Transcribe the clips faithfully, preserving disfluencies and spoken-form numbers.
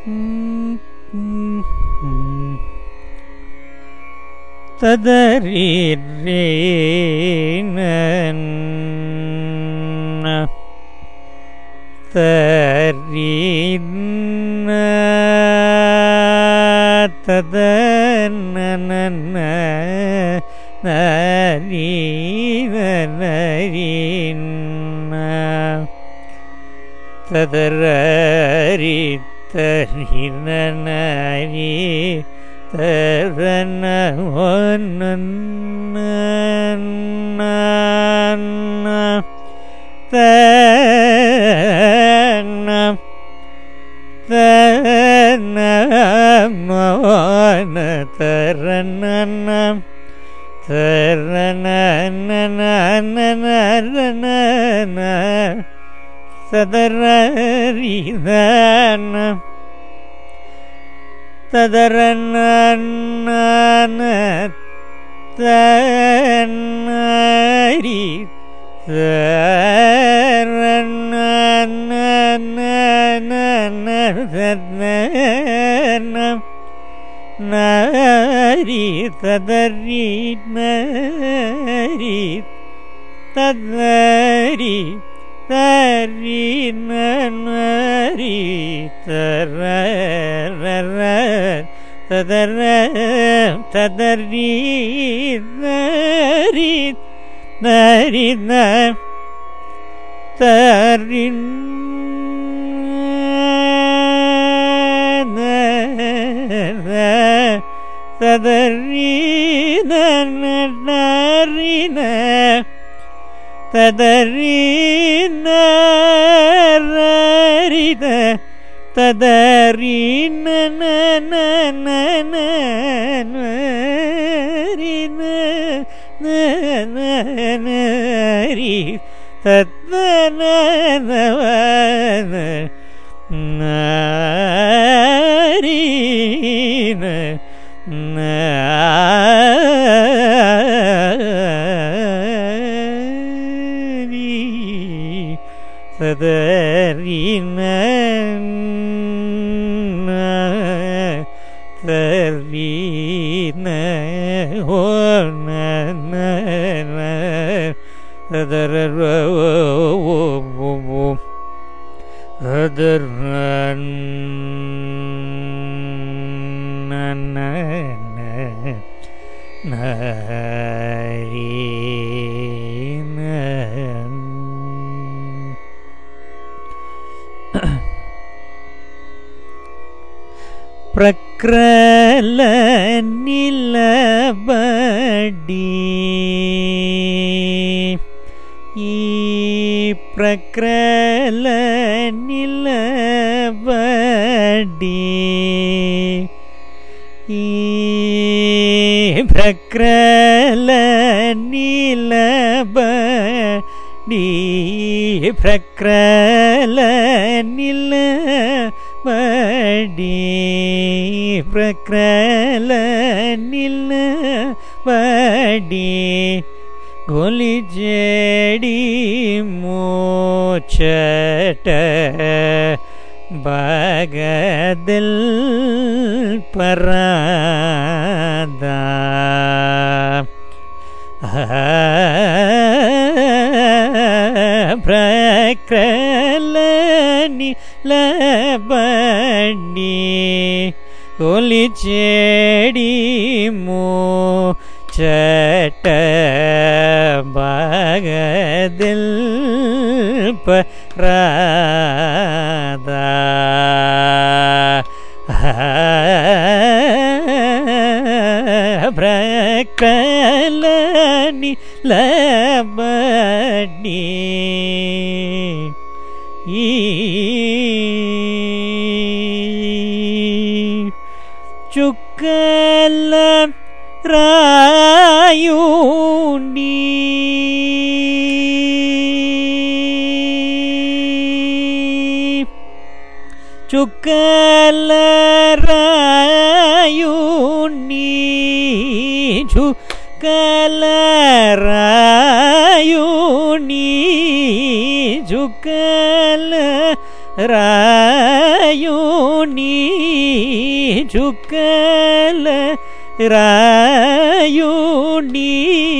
ததரீரேன தரீன ததனன நரீன நரீன ததரரி தரீன நரீ தரன ஒன்னன்ன தன தன மோன தரன தரன நன சதரரிதன ததரன தனரி தரன நரி ததரி நரி ததரி தரி நரி தர ததர ததரி நரி நரி ந தரின் ததரீன நரீன ததரீன ரரித ததரீன நரீன நரி ததனவன நரீன நரி ததரீன தரீன ஓன ததர அதர்ன நரீன பிரக்ரல நிலபடி ஈ பிரக்ரல நிலபடி ஈ பிரக்ரல நிலபடி பிரக்ரல நிலபடி பிரக்ரல நிலபடி கோலி ஜேடி மோச்சட்ட பகதில் பராதா பிரக்ரலனி லபடி கோலி ஜேடி மோச்சட்ட பகதில் பராதா பிரக்ரலனி லபடி சுக்கல ராயுண்டி சுக்கல ராயுண்டி சுக்கல ராயுண்டி சுக்கல ராயுண்டி रायुनी झुकल रायुनी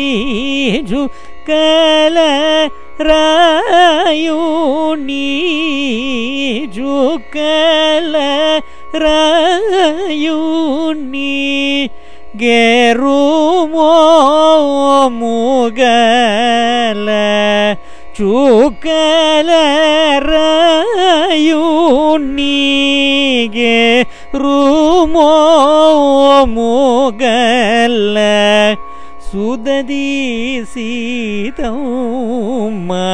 झुकल रायुनी झुकल रायुनी गेरुमो मुगल चुकल रायुनी गेरुमो मुगल सुदति सीतम्मा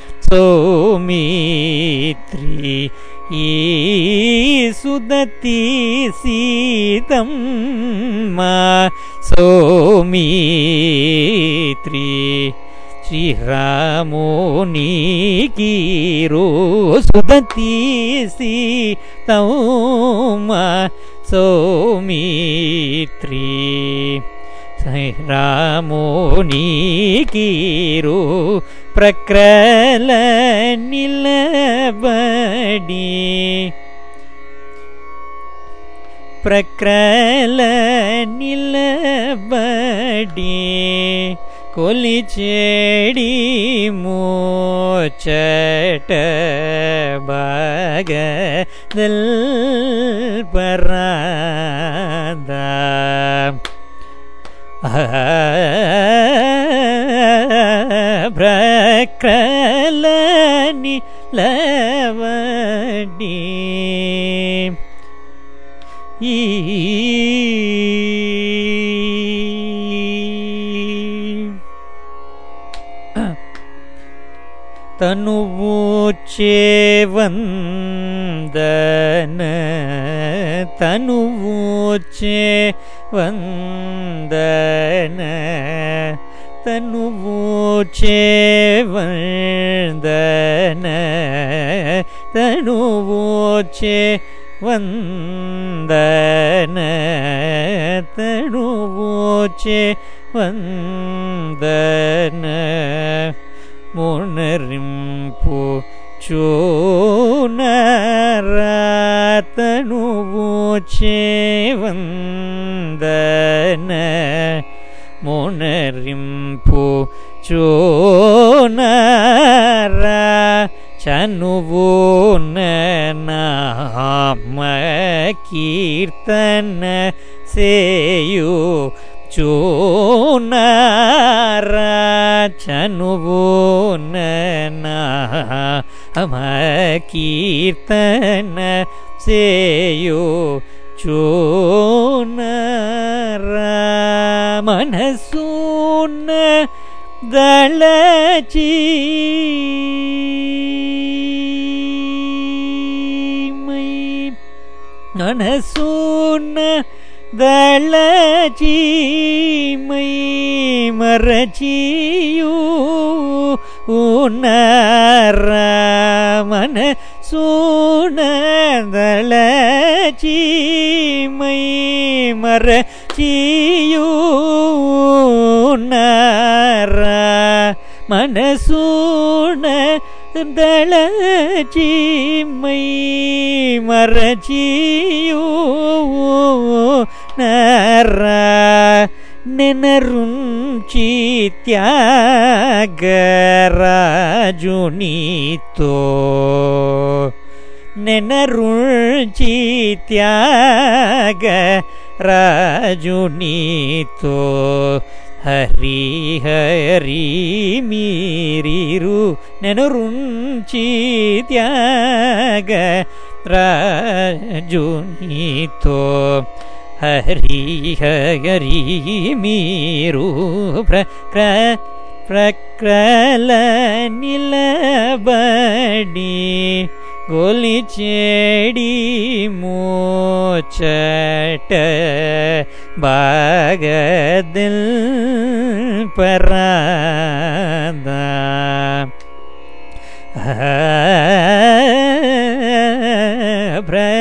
सौमित्री सुदति सीतम्मा सौमित्री श्रीरामोनी कीरो सुदति सीतम्मा सौमित्री रामोनी कीरो प्रक्रल निलबडी प्रक्रल निलबडी कोलिचेडी मोचट बागदल परादा प्रक्रल निलबडी तनुवूचे वंदन तनुवूचे वंदन तनुवूचे वंदन तनुवूचे वंदन तनुवूचे वंदन मुनरिंपु चोनरातनुवूचे वंदन मुनरिंपु चोनरा चनुवोन नाम कीर्तन सेयु चोनरा चनुवोन नाम कीर्तन सेयु चोनरा मनसून दलची मनसून दलची मई मरचियू उनरा मनसून दलची मई मरचियू उनरा मनसून दलची मई मरचियू नरा नेनरुंची त्यागराजुनीतो नेनरुंची त्यागराजुनीतो हरि हरि मीरिरु नेनरुंची त्यागराजुनीतो हरि हरि मीरु प्रक्रल निलबडी गोलिचेडी मोचट बागदल परादा प्र